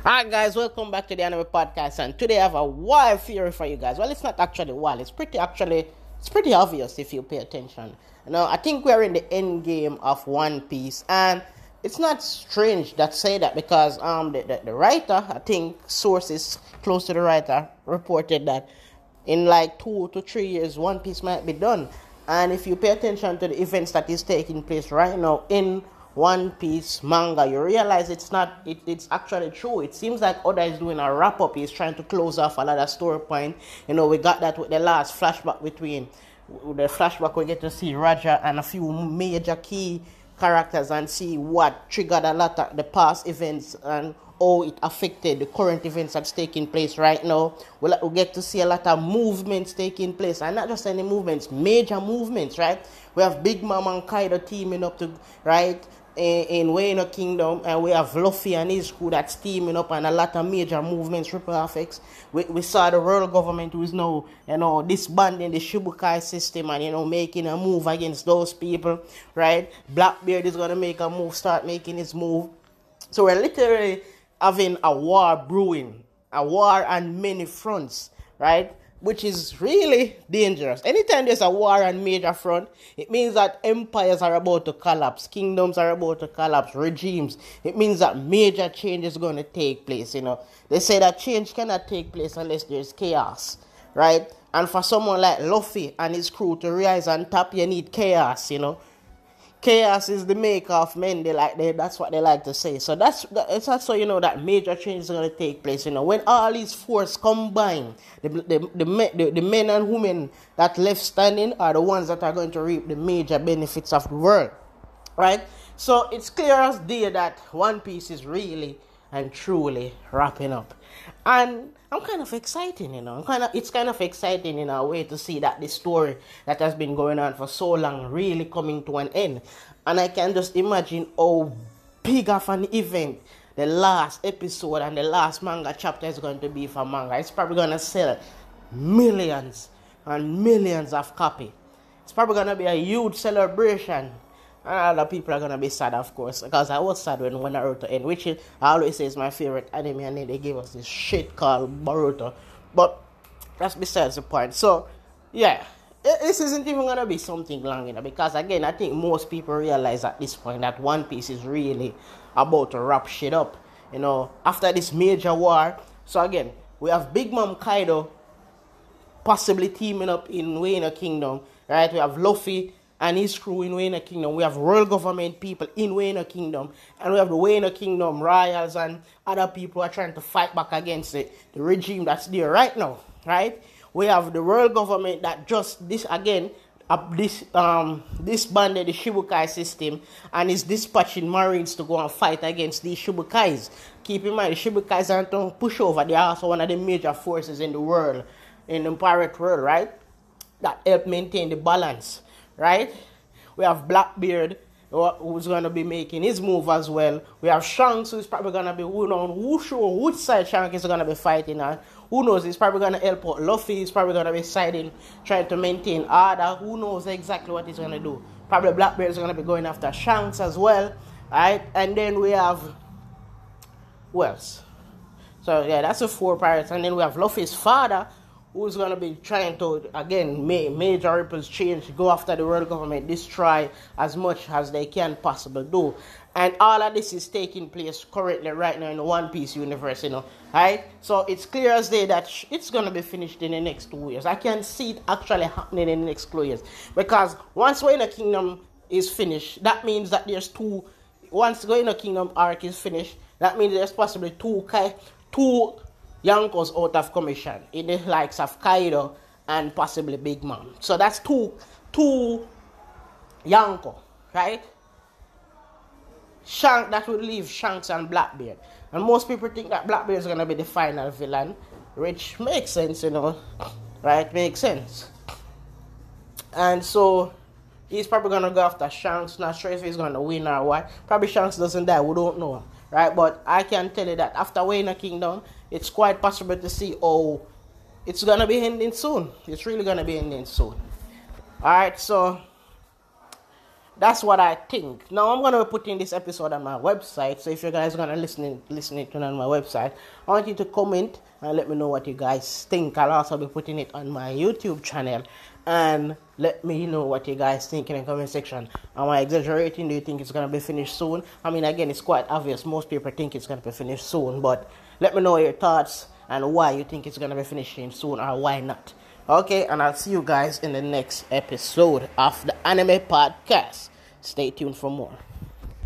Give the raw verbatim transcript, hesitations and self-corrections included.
Alright guys, welcome back to the Anime Podcast, and today I have a wild theory for you guys. Well, it's not actually wild, it's pretty actually it's pretty obvious if you pay attention. You know, I think we're in the end game of One Piece, and it's not strange that say that because um the, the, the writer, I think sources close to the writer reported that in like two to three years One Piece might be done. And if you pay attention to the events that is taking place right now in One Piece manga, you realize it's not it, it's actually true. It seems like Oda is doing a wrap up. He's trying to close off another story point. You know, we got that with the last flashback between the flashback we get to see Roger and a few major key characters and see what triggered a lot of the past events and how it affected the current events that's taking place right now. We'll, we'll get to see a lot of movements taking place, and not just any movements, major movements, right? We have Big Mom and Kaido teaming up to, right, in, in Wano Kingdom, and we have Luffy and his crew that's teaming up, and a lot of major movements, ripple effects. We, we saw the world government who is now, you know, disbanding the Shibukai system and, you know, making a move against those people, right? Blackbeard is going to make a move, start making his move. So we're literally having a war brewing, a war on many fronts, right? Which is really dangerous. Anytime there's a war on major front, it means that empires are about to collapse, kingdoms are about to collapse, regimes. It means that major change is going to take place, you know. They say that change cannot take place unless there's chaos, right? And for someone like Luffy and his crew to rise on top, you need chaos, you know. Chaos is the maker of men. They like they, that's what they like to say. So that's it's also, you know, that major change is going to take place. You know, when all these forces combine, the the, the the the men and women that left standing are the ones that are going to reap the major benefits of the world, right? So it's clear as day that One Piece is really and truly wrapping up, and I'm kind of excited, you know. I'm kind of it's kind of exciting in a way to see that this story that has been going on for so long really coming to an end, and I can just imagine how big of an event the last episode and the last manga chapter is going to be for manga. It's probably going to sell millions and millions of copies. It's probably going to be a huge celebration. And other people are going to be sad, of course, because I was sad when, when Naruto ended, which is, I always say is my favorite anime, and then they gave us this shit called Boruto. But that's besides the point. So, yeah, this isn't even going to be something long, you know, because, again, I think most people realize at this point that One Piece is really about to wrap shit up, you know, after this major war. So, again, we have Big Mom Kaido possibly teaming up in Wano Kingdom, right? We have Luffy and his crew in Wano Kingdom. We have world government people in Wano Kingdom. And we have the Wano Kingdom royals and other people who are trying to fight back against it, the regime that's there right now, right? We have the world government that just, this again, uh, this um disbanded the Shibukai system and is dispatching Marines to go and fight against these Shibukais. Keep in mind, the Shibukais aren't to push over. They are also one of the major forces in the world, in the pirate world, right? That help maintain the balance. Right? We have Blackbeard, who's going to be making his move as well. We have Shanks, who's probably going to be, who knows, who sure which side Shanks is going to be fighting on. Who knows, he's probably going to help out Luffy. He's probably going to be siding, trying to maintain order. Who knows exactly what he's going to do. Probably Blackbeard is going to be going after Shanks as well. Right? And then we have, who else? So, yeah, that's the four pirates. And then we have Luffy's father, who's going to be trying to, again, make major ripples change, go after the world government, destroy as much as they can possibly do. And all of this is taking place currently right now in the One Piece universe, you know, right? So it's clear as day that it's going to be finished in the next two years. I can see it actually happening in the next two years. Because once Wano Kingdom is finished, that means that there's two, once Wano Kingdom arc is finished, that means there's possibly two, two Yonkos out of commission in the likes of Kaido and possibly Big Mom. So that's two, two Yonko, right? Shank, that would leave Shanks and Blackbeard. And most people think that Blackbeard is going to be the final villain, which makes sense, you know, right? Makes sense. And so he's probably going to go after Shanks. Not sure if he's going to win or what. Probably Shanks doesn't die, we don't know. Right, but I can tell you that after Wano Kingdom, it's quite possible to see, oh, it's going to be ending soon. It's really going to be ending soon. Alright, so that's what I think. Now I'm gonna be putting this episode on my website, so if you guys are gonna listen listen it on my website, I want you to comment and let me know what you guys think. I'll also be putting it on my YouTube channel, and let me know what you guys think in the comment section. Am I exaggerating? Do you think it's gonna be finished soon? I mean, again, it's quite obvious. Most people think it's gonna be finished soon, but let me know your thoughts and why you think it's gonna be finishing soon or why not. Okay, and I'll see you guys in the next episode of the Anime Podcast. Stay tuned for more.